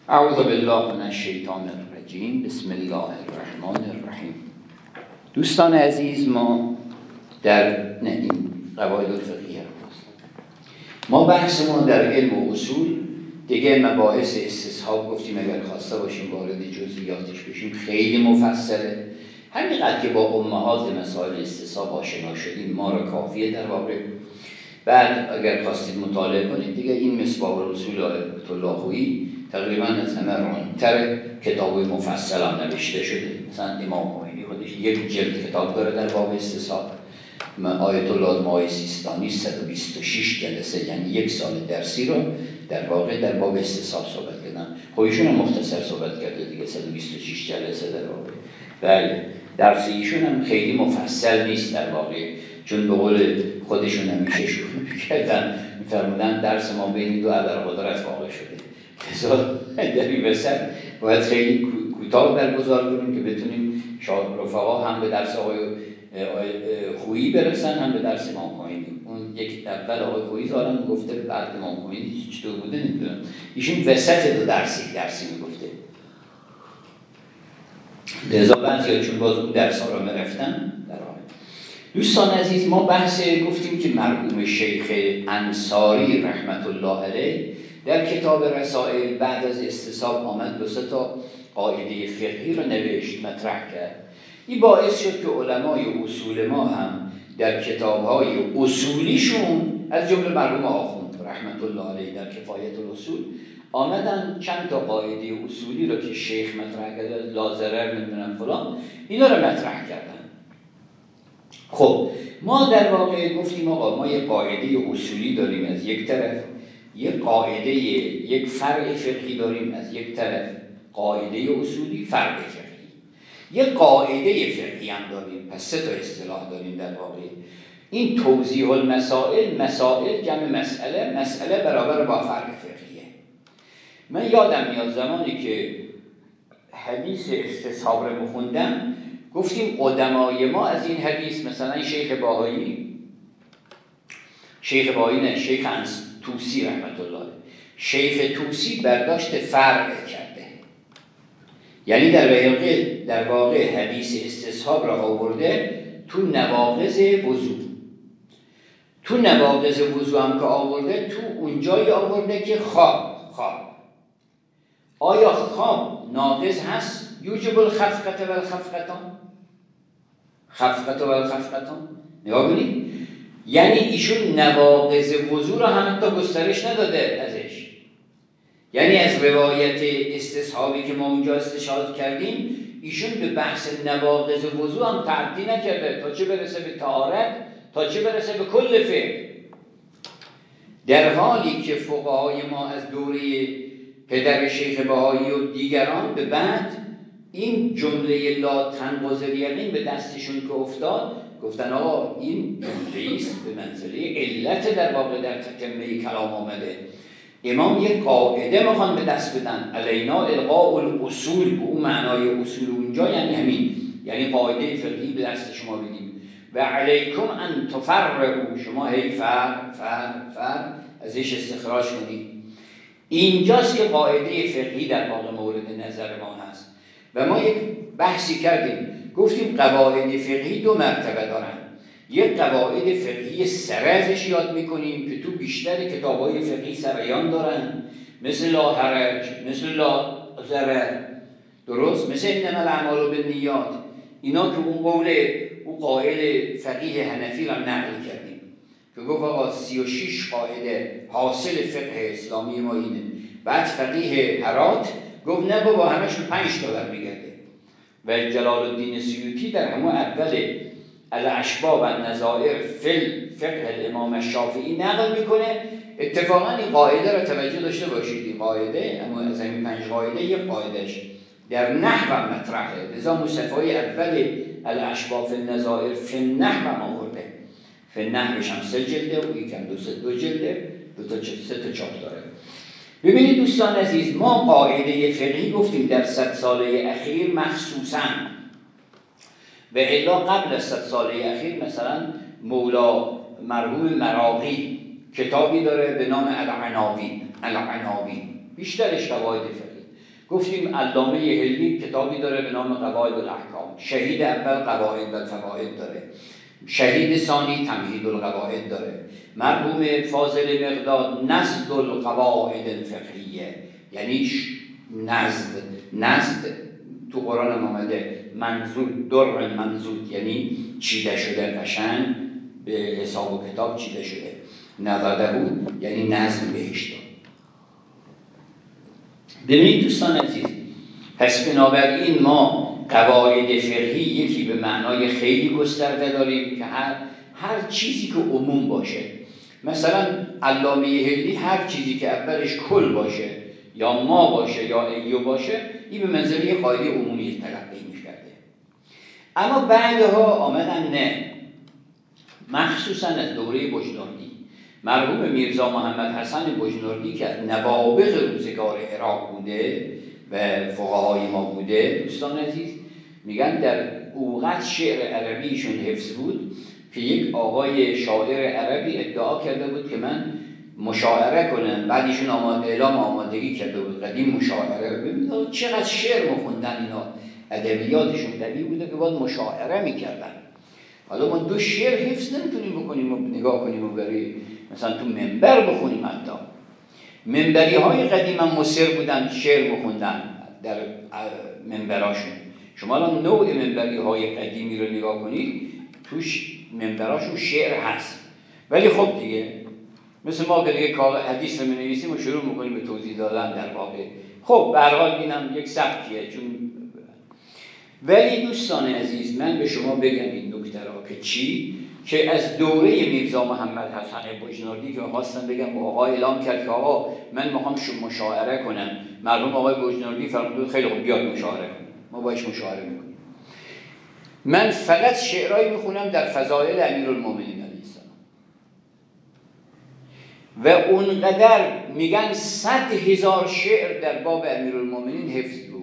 اعوذ بالله من الشیطان الرجیم. بسم الله الرحمن الرحیم. دوستان عزیز، ما در این قواعد الفقهیه ما بحث ما در علم و اصول دیگه مباحث استصحاب گفتیم، اگر خواسته باشیم وارد جزئیاتش بشیم خیلی مفصله. همینقدر که با امهات مسائل استصحاب آشنا شدیم ما را کافیه در واقع. بعد اگر خواستید مطالعه کنید دیگه این مصباح الاصول آیت الله خویی تقریبا از همه رانتر کتاب مفصل هم نوشته شده. مثلا امام خمینی خودش یک جلد کتاب داره در باب استصحاب. آیت الله مای سیستانی 126 جلسه، یعنی یک سال درسی رو در واقع در باب استصحاب صحبت کردن. خب ایشون هم مختصر صحبت کرده دیگه، 126 جلسه در واقع. بله، درس ایشون هم خیلی مفصل نیست در واقع، چون به قول خودشون همیشه شوخی می‌کردن، می‌فرمودن درس ما بین دو ابرقدرت واقع شده. لذا در این وسط باید خیلی کوتاه برگزار کنیم که بتونیم رفقا هم به درس آقای خویی برسن هم به درس امام خمینی. اون یک اول آقای خویی ظاهرا گفته، بعد امام خمینی چطور بوده نمیدونم، ایشون وسط دو درسی میگفته. لذا بعضی چون باز اون درس ها رو میرفتن در واقع. دوستان عزیز، ما بحث گفتیم که مرحوم شیخ انصاری رحمت الله علیه در کتاب رسائل بعد از استصحاب آمد 2 تا قاعده فقهی رو نوشت، مطرح کرد. این باعث شد که علمای اصول ما هم در کتاب‌های اصولیشون از جمله مرحوم آخوند رحمت الله علیه در کفایت الاصول آمدن چند تا قاعده اصولی رو که شیخ مطرح کرده، لا ضرر نمیدونم فلان، اینا رو مطرح کردن. خب ما در واقع گفتیم آقا ما یک قاعده اصولی داریم از یک طرف، یک قاعده یک فرع فقهی داریم از یک طرف، قاعده اصولی فرع فقهی، یک قاعده فقهی هم داریم. پس 3 تا اصطلاح داریم در واقع. این توضیح المسائل، مسائل جمع مسئله، مسئله برابر با فرع فقهیه. من یادم میاد زمانی که حدیث استصحاب رو میخوندم گفتیم قدمای ما از این حدیث، مثلا شیخ باهایی نه، شیخ توسی رحمت الله علیه، شیخ توسی برداشت فرع کرده، یعنی در واقع حدیث استصحاب را آورده تو نواقض وضو. تو نواقض وضو هم که آورده تو اونجایی آورده که خواب آیا خواب ناقض هست؟ یوجب الخفقة و الخفقتان. نگاه کنید، یعنی ایشون نواقض وضو را هم حتی گسترش نداده ازش. یعنی از روایت استصحابی که ما اونجا استشهاد کردیم ایشون به بحث نواقض وضو هم تعدی نکرده، تا چه برسه به طهارت، تا چه برسه به کل فعل. در حالی که فقهای ما از دوره پدر شیخ بهایی و دیگران به بعد این جمله لا تنقض الیقین به دستشون که افتاد گفتن آقا این جمله است به منزله علت در واقع در تتمه کلام آمده. امام یک قاعده میخوان به دست بدن، علینا القاء الاصول، به اون معنای اصول اونجا یعنی همین، یعنی قاعده فقهی به دست شما بدیم و علیکم ان تفرقوا، شما هی فرق ازش استخراج کنید. اینجاست که قاعده فقهی در واقع مورد نظر ما هست. و ما یک بحثی کردیم، گفتیم قواعد فقهی 2 مرتبه دارن. یک قواعد فقهی سره ازش یاد میکنیم که تو بیشتر کتاب‌های فقهی سریان دارن، مثل لا حرج، مثل لا ضرر، درست؟ مثل انما الاعمال بالنیات. اینا که اون قول او قائل فقیه حنفی را نقل کردیم که گفت آقا 36 قاعده حاصل فقه اسلامی ما اینه. بعد فقیه هرات گفت نه بابا همشون 5 تا برمیگرده. و جلال الدین سیوطی در همون اول الاشباه و النظائر فی فقه الامام الشافعی نقل میکنه. اتفاقا این قاعده را توجه داشته باشید، این قاعده اما از همین 5 قاعده یک قاعدهش در نحو مطرحه. لذا مصطفی اول الاشباه فی النظائر فی النحو آورده. فی النحوش هم 3 جلده و یکم 2 جلده، 3 تا چاپ داره. ببینید دوستان عزیز، ما قاعده فقهی گفتیم در 100 ساله اخیر مخصوصاً، و الا قبل از 100 ساله اخیر مثلا مولا مرحوم مراغی کتابی داره به نام العناوین، بیشترش قواعد فقهی. گفتیم علامه هلی کتابی داره به نام قواعد الاحکام، شهید اول قواعد و فواید داره، شهید ثانی تمهید القواعد داره، مرحوم فاضل مقداد نزد القواعد الفقهیه، یعنی نزد تو قرآن آمده منزود در منزود، یعنی چیده شده قشنگ به حساب و کتاب چیده شده، نزده بود یعنی نظم بهش داد. ببینید دوستان عزیز، پس بنابراین ما قواعد فقهی یکی به معنای خیلی گسترده داریم که هر چیزی که عموم باشه، مثلا علامه هلی هر چیزی که اولش کل باشه یا ما باشه یا ایو باشه، این به منزله قاعده عمومی تلقی می‌کرده. اما بعدها آمدن نه، مخصوصا از دوره بجنوردی، مرحوم میرزا محمد حسن بجنوردی که نوابغ روزگار عراق بوده و فقهای ما بوده، دوستان عزیز میگن در اوقات شعر عربیشون حفظ بود که یک آقای شاعر عربی ادعا کرده بود که من مشاعره کنم، بعدشون اعلام آمادگی کرده بود قدیم مشاعره. ببینید چقدر شعر می‌خوندن اینا، ادبیاتشون قوی بوده که باید مشاعره می‌کردن. حالا ما دو شعر حفظ نمیتونیم بکنیم و نگاه کنیم و برای مثلا تو منبر بخونیم. حتی منبری های قدیم هم مصر بودن شعر بخوندن در منبراشون. شما الان نوع منبری های قدیمی رو نگاه کنید، توش منبراشون شعر هست، ولی خب دیگه مثل ما که دیگه حدیث رو می‌نویسیم و شروع می‌کنیم به توضیح دادن در واقع، خب به هر حال اینم یک سبکیه. چون ولی دوستان عزیز من به شما بگم این نکته را که چی، که از دوره میرزا محمد حسن بجنوردی که خواستم بگم آقا اعلام کرد که آقا من میخوام مشاعره کنم، مرحوم آقای بجنوردی فرمود خیلی خوب بیاد مشاعره کنیم، ما باهاش مشاعره میکنیم. من فقط شعرهایی میخونم در فضائل امیرالمومنین علیه السلام و اونقدر میگن 100,000 شعر در باب امیرالمومنین حفظ بود.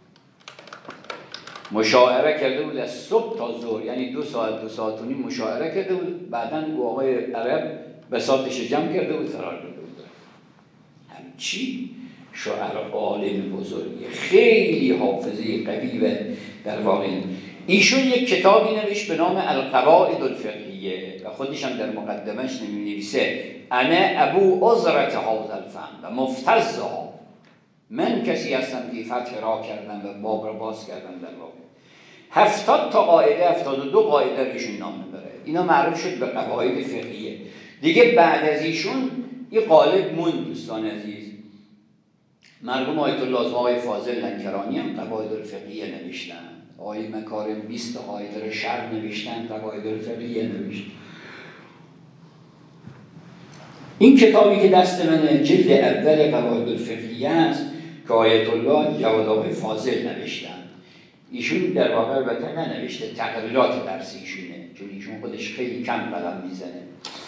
مشاعره کرده بود از صبح تا ظهر، یعنی 2 ساعت 2 ساعت و نیم مشاعره کرده بود، بعداً او آقای عرب بساطش جمع کرده بود فرار کرده بود. همچی شاعر عالم بزرگی، خیلی حافظه قوی و در واقع ایشون یک کتابی نوشت به نام القواعد الفقهیه و خودش هم در مقدمش نویسه انا ابو عذرت هذا الفن و مفتزها، من کسی هستم که فتح را کردم و باب را باز کردم. در واقع 70 تا قاعده 72 قاعده ایشون نام میبره. اینا معروف شد به قواعد فقهیه. دیگه بعد از ایشون این قالب موند دوستان عزیز. مرحوم آیت الله آقای فاضل لنکرانی هم قواعد الفقهیه نوشتن، آقای مکارم 20 تا قاعده رو شرح نوشتن، قواعد الفقهیه نوشتن. این کتابی که دست من جلد اول قواعد الفقهیه است که آیت الله جواد آقای فاضل نوشتن. ایشون در واقع البته ننوشته، تقریرات درس ایشونه، چون ایشون خودش خیلی کم قلم میزنه،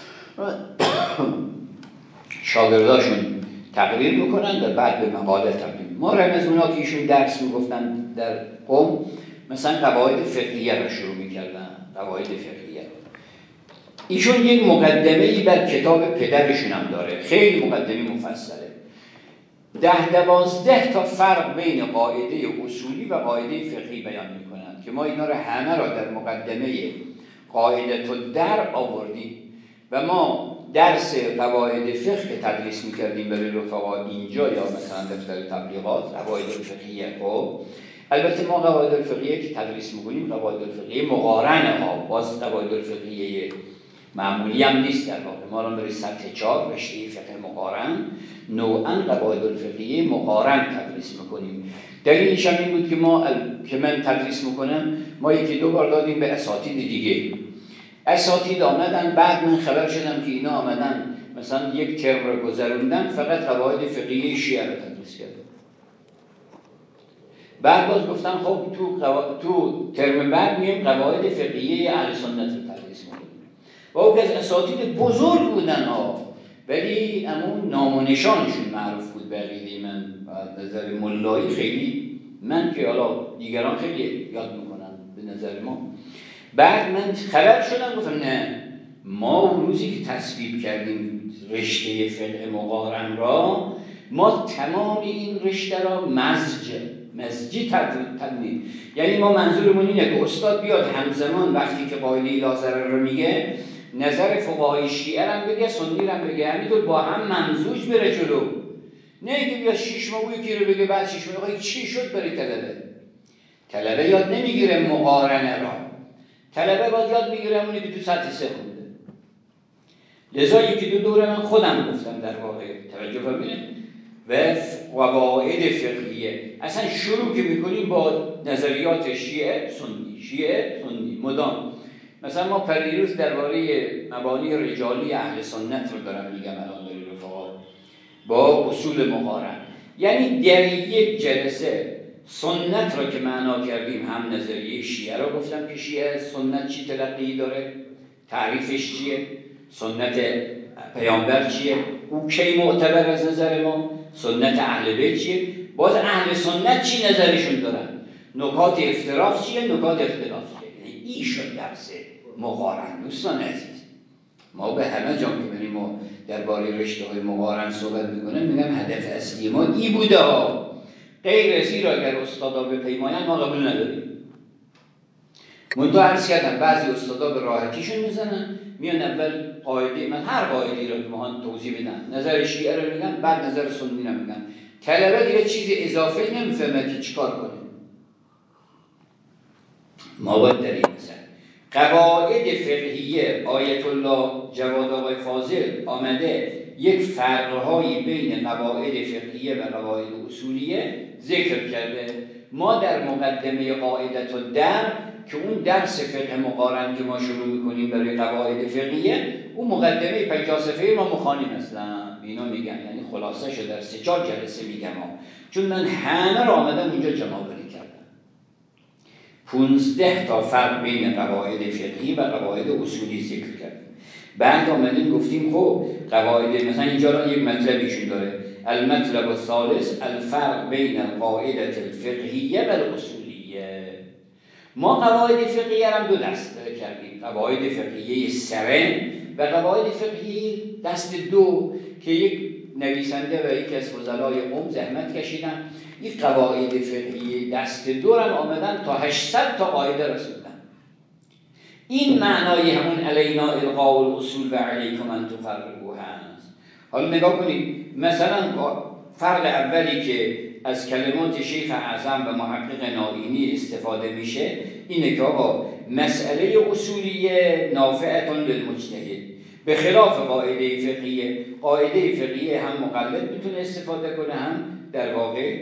شاگرداشون تقریر میکنن و بعد به مقاله تبدیل. ما رمزونا که ایشون درس میگفتن در قم مثلا قواعد فقهیه رو شروع میکردن، قواعد فقهیه. ایشون یک مقدمه‌ای بر کتاب پدرشون هم داره، خیلی مقدمه مفصله، 10-12 تا فرق بین قاعده اصولی و قاعده فقهی بیان میکنند که ما اینا رو همه را در مقدمه قاعده الدر آوردیم و ما درس قواعد فقه که تدریس میکردیم برای رفقا اینجا یا مثلا دفتر تبلیغات قواعد الفقهیه، خب البته ما قواعد الفقهیه که تدریس میکنیم قواعد الفقهیه مقارنه ها، باز قواعد الفقهیه معمولی هم نیست. در واقع ما الان برای سطح 4 رشته فقه مقارن نوعاً قواعد الفقهیه مقارن تدریس میکنیم. دلیلش هم این بود که ما که من تدریس میکنم ما 1-2 بار دادیم به اساتید دیگه، اساتید آمدن، بعد من خبر شدم که اینا آمدن مثلا 1 ترم رو گذروندن فقط قواعد فقهیه شیعه رو تدریس کردن. بعد باز گفتن خب تو ترم بعد میایم قواعد فقهیه اهل سنت رو تدریس میکنیم. و او که از اساتید بزرگ بودن ها، ولی امون نام و نشانشون معروف بود به عقیده من و نظر ملایی خیلی، من که حالا دیگران خیلی یاد میکنن به نظر ما. بعد من خبر شدم گفتم نه، ما اون روزی که تصویب کردیم رشته فقه مقارن را ما تمام این رشته را مزجی تدوین، یعنی ما منظورمون اینه که استاد بیاد همزمان وقتی که قاعده لا ضرر رو میگه نظر فقهای شیعه هم بگه، سنی هم بگه، همینطور با هم ممزوج بره جلو. نه اینکه بیا 6 ماه یکی رو بگه بعد 6 ماه چی شد برای طلبه یاد نمیگیره مقارنه را. طلبه باید یاد میگیره اونی که تو سطح 3 خونده. لذا یکی دو دوره من خودم گفتم در واقع توجه فرمودید و قواعد فقهیه. اصلا شروع که میکنیم با نظریات شیعه سنی مدام. مثلا ما پریروز درباره مبانی رجالی اهل سنت رو دارم میگم الان داری رفقا با اصول مقارن. یعنی در یک جلسه سنت را که معنا کردیم هم نظریه شیعه را گفتم که شیعه سنت چی تلقی داره، تعریفش چیه، سنت پیامبر چیه، او کی معتبر از نظر ما، سنت اهل بیت چیه، باز اهل سنت چی نظرشون دارن، نکات افتراق چیه، نکات اختلاف چیه. یعنی این شد درس مقارن. دوستان عزیز ما به همه جا که بریم ما درباره رشته های مقارن صحبت میکنیم میگم هدف اصلی ما این بوده ها. غیر از این را اگر استادا بپیماین ما قبول نداریم. منتها عرض کردم بعضی استادا به راحتیشون میزنن، میان اول قاعده، من هر قاعده‌ای را که میخوان توضیح بدن نظر شیعه رو میگن بعد نظر سنی رو میگن. طلبه دیگه چیزی اضافه نمیفهمه که چیکار کنه. ما باید در این مثلا قواعد فقهیه آیت الله جواد آقای فاضل آمده یک فرق‌هایی بین قواعد فقهیه و قواعد اصولیه ذکر کرده. ما در مقدمه قاعدت الدر که اون درس فقه مقارن که ما شروع میکنیم برای قواعد فقهیه، اون مقدمه 50 صفحه‌ای ما مخانیم اصلا اینا میگن، یعنی خلاصه شو در 3-4 جلسه میگم چون من همه رو آمدم اونجا جمع آوری کردم. 15 تا فرق بین قواعد فقهی و قواعد اصولی ذکر کردیم. بعد آمدیم گفتیم خب قواعد مثلا اینجا را یک مطلبیشون داره، المطلب الثالث الفرق بین القاعده الفقهیه و الاصولیه. ما قواعد فقهیه هم دو دست کردیم، قواعد فقهیه سره و قواعد فقهیه دست دو که یک نویسنده و یکی از فضلای قوم زحمت کشیدن این قواعد فقهیه دست دو هم آمدن تا 800 تا قاعده رسوندن. این معنای همون علینا القاء الاصول و علیکم ان تفرقوا هست. حالا نگاه کنید مثلا فرق اولی که از کلمات شیخ اعظم و محقق نائینی استفاده میشه اینه که آقا مسئله اصولیه نافعتون للمجتهد به خلاف قاعده فقهیه. قاعده فقهیه هم مقلد میتونه استفاده کنه هم در واقع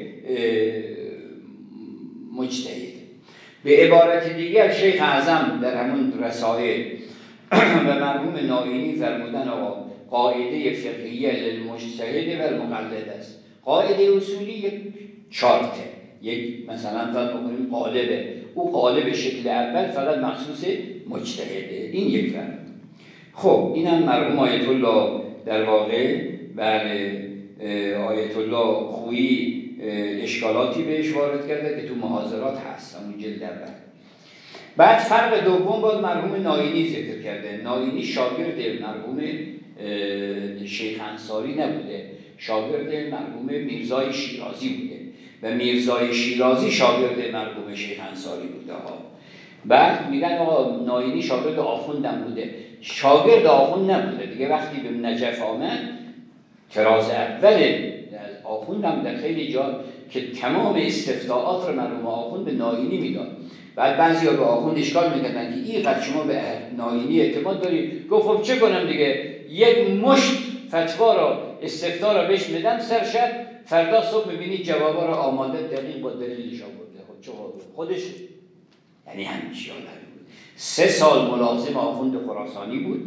مجتهد. به عبارت دیگر شیخ اعظم در همون رسائل و مرحوم نائینی فرمودن آقا قاعده فقهیه للمجتهد و المقلد است. قاعده اصولی یک چارته، یک مثلا فرض بکنیم قالبه، او قالب شکل اول فقط مخصوص مجتهده. این یک فرق. خب اینم مرحوم آیت الله در واقع بله آیت الله خویی اشکالاتی بهش وارد کرده که تو محاضرات هست اون جلد اول. بعد فرق دوم باز مرحوم نائینی ذکر کرده. نائینی شاگرد مرحوم شیخ انصاری نبوده، شاگرد مرحوم میرزای شیرازی بوده و میرزای شیرازی شاگرد مرحوم شیخ انصاری بوده ها. بعد میگن آقا نائینی شاگرد آخوندم بوده، شاگرد آخوند نبوده دیگه. وقتی به نجف آمد تراز اول آخوندم در خیلی جا که تمام استفتاءات رو مرحوم آخوند به نائینی میداد. بعد بعضیا به آخوند اشکال میکردن که اینقدر شما به نائینی اعتماد داری. گفت خب چه کنم دیگه، یک مشت فتوا را استفتاء را بهش میدم سر شب، فردا صبح میبینی جوابا را آماده دقیق با دلیلش آورده. خب چه خودش یعنی همین چی بود. 3 سال ملازم آخوند خراسانی بود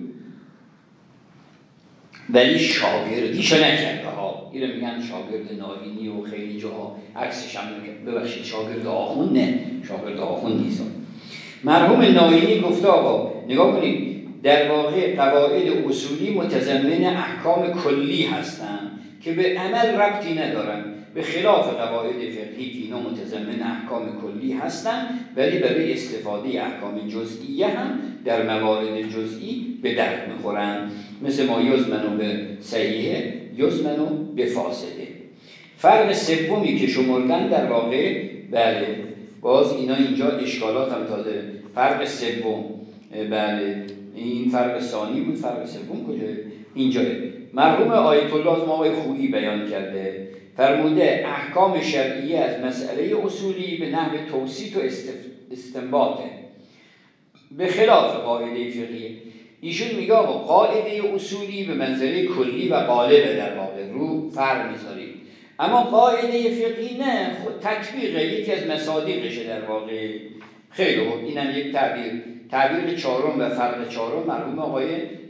ولی شاگردیشو نکرده ها. این رو میگن شاگرد نائینی و خیلی جاها عکسش هم ببخشید شاگرد آخوند نه، شاگرد آخوند نیست. مرحوم نائینی گفته آقا نگاه کنید در واقع قواعد اصولی متضمن احکام کلی هستند که به عمل ربطی ندارن، به خلاف قواعد فقهی که اینا متضمن احکام کلی هستند ولی برای استفاده احکام جزئیه هم در موارد جزئی به درد میخورن، مثل ما یزمنو به صحیحه یزمنو به فاسده. فرق سومی که شمردن در واقع بله باز اینا اینجا اشکالات هم تازه. فرق سوم بله این فرق ثانی بود، فرق سوم کجاست؟ اینجاه. مرحوم آیت الله از آقای خویی بیان کرده، فرموده احکام شرعیه از مسئله اصولی به نحو توسیط و استنباطه به خلاف قاعده فقهیه. ایشون میگه قاعده اصولی به منزله کلی و غالبه، در واقع رو فرق میذاریم، اما قاعده فقهی نه، خود تطبیقه، یکی از مصادیقشه در واقع. خیلی خوب، اینم یک تعبیر چهارم و فرق چهارم مرحوم آقای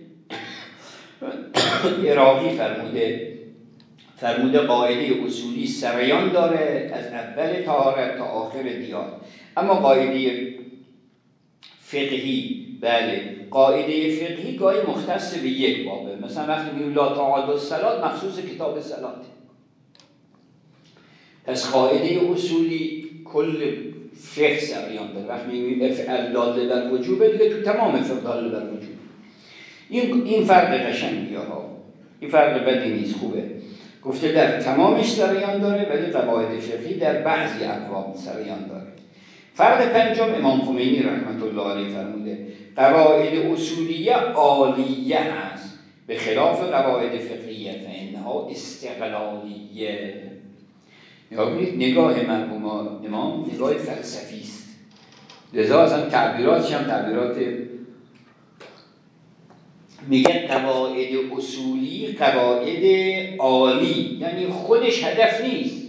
عراقی فرموده قاعده اصولی سریان داره از اول طهارت تا آخر دیار، اما قاعده فقهی بله قاعده فقهی گاهی مختص به یک بابه. مثلا وقتی میگیم لا تعاد الصلاة مخصوص کتاب صلات. پس قاعده اصولی کل فقه سریان داره. وقتی میگیم افعل داله بر وجوبه دیگه تو تمام فقه داله بر وجوب. این فرق قشنگیه ها، این فرق بدی نیست، خوبه. گفته در تمامش سریان داره ولی قواعد فقهی در بعضی ابواب سریان داره. فرق پنجم امام خمینی رحمت الله علیه فرموده قواعد اصولیه عالیه هست به خلاف قواعد فقهیه فانها استقلالیه. نگاه مرحوم امام نگاه فلسفی است، لذا اصلا تعبیراتش هم تعبیرات میگه قواعد اصولی قواعد عالی، یعنی خودش هدف نیست،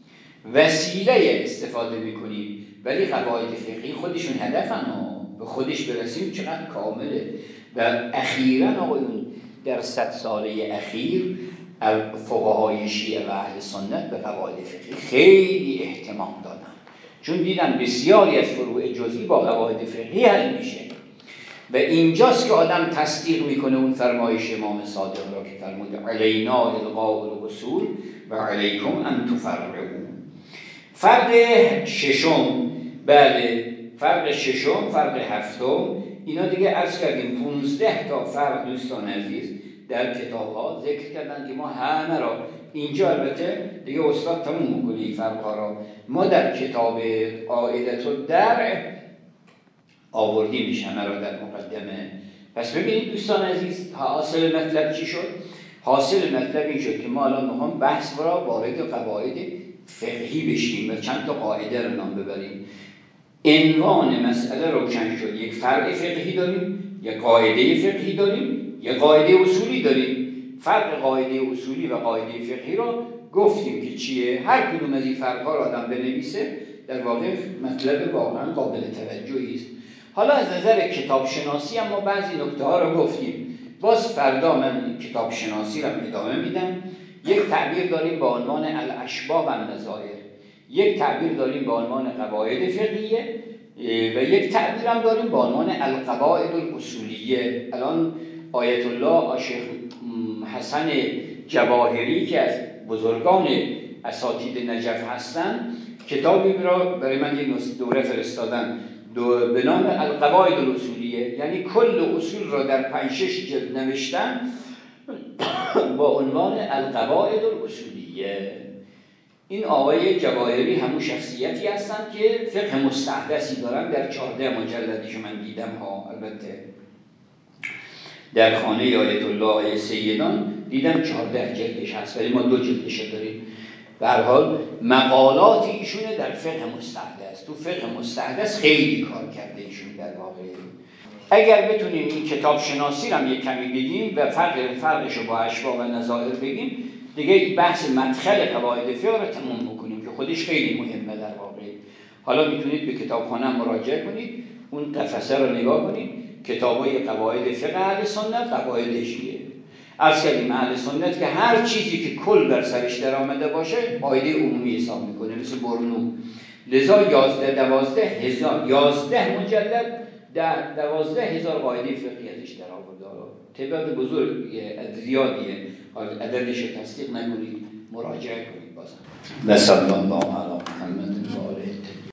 وسیله استفاده میکنیم، ولی قواعد فقهی خودشون هدفن به خودش برسیم چقدر کامله. و اخیراً آقایون در 100 ساله اخیر فقهای شیعه و اهل سنت به قواعد فقهی خیلی اهتمام دادن، چون دیدن بسیاری از فروع جزئی با قواعد فقهی حل میشه. و اینجاست که آدم تصدیق میکنه اون فرمایش امام صادق را که فرموده علینا القاء الاصول و علیکم ان تفرعوا. فرق ششم بله فرق ششم، فرق هفتم، اینا دیگه عرض کردیم 15 تا فرق دوستان عزیز در کتاب ها ذکر کردن که ما همه را اینجا البته دیگه استاد تموم میکنه این فرق ها را ما در کتاب قاعدة الدرع آوردیمش همه را در مقدمه. پس ببینید دوستان عزیز حاصل مطلب چی شد؟ حاصل مطلب این شد که ما الان میخوام بحث را وارد قواعد فقهی بشیم و چند تا قاعده رو نام ببریم. عنوان مسئله روشن شد، یک فرق فقهی داریم، یک قاعده فقهی داریم، یک قاعده اصولی داریم. فرق قاعده اصولی و قاعده فقهی را گفتیم که چیه. هر کدوم از این فرق‌ها را آدم بنویسه در واقع مطلب واقعا قابل توجهی است. حالا از نظر کتاب شناسی هم ما بعضی نکته ها رو گفتیم، باز فردا من کتاب شناسی رو ادامه میدم. یک تعبیر داریم با عنوان الاشباه و النظائر، یک تعبیر داریم با عنوان قواعد فقهیه و یک تعبیر هم داریم با عنوان القواعد الاصولیه. الان آیت الله شیخ حسن جواهری که از بزرگان اساتید نجف هستن کتابی را برای من یک دوره فرستادن به نام القواعد الاصولیه، یعنی کل اصول را در 5-6 جلد نوشتن با عنوان القواعد الاصولیه. این آقای جواهری همون شخصیتی هستن که فقه مستحدثی دارن، در 14 مجلدی که من دیدم ها، البته در خانه آیت الله آیه سیدان دیدم 14 جلدش هست ولی ما 2 جلدش داریم. به هر حال مقالات ایشونه در فقه مستحدث، تو فقه مستحدث خیلی کار کرده ایشون در واقع. اگر بتونیم این کتاب شناسی رو هم یک کمی بگیم و فرقش رو با اشباه و نظائر بگیم دیگه این بحث مدخل قواعد فقه رو تموم بکنیم که خودش خیلی مهمه در واقع. حالا میتونید به کتابخانه مراجعه کنید، اون قفسه رو نگاه کنید، کتابای قواعد فقه اهل سنت، قواعد شیعه. عرض کردیم اهل سنت که هر چیزی که کل بر سرش در آمده باشه قاعده عمومی حساب میکنه، مثل برنو. لذا 11 مجلد 12,000 قاعده فقهی ازش در آورده. تعداد بزرگ زیادیه، عددش رو تصدیق نکنید، مراجعه کنید بازم. و صلی الله علی محمد و آله.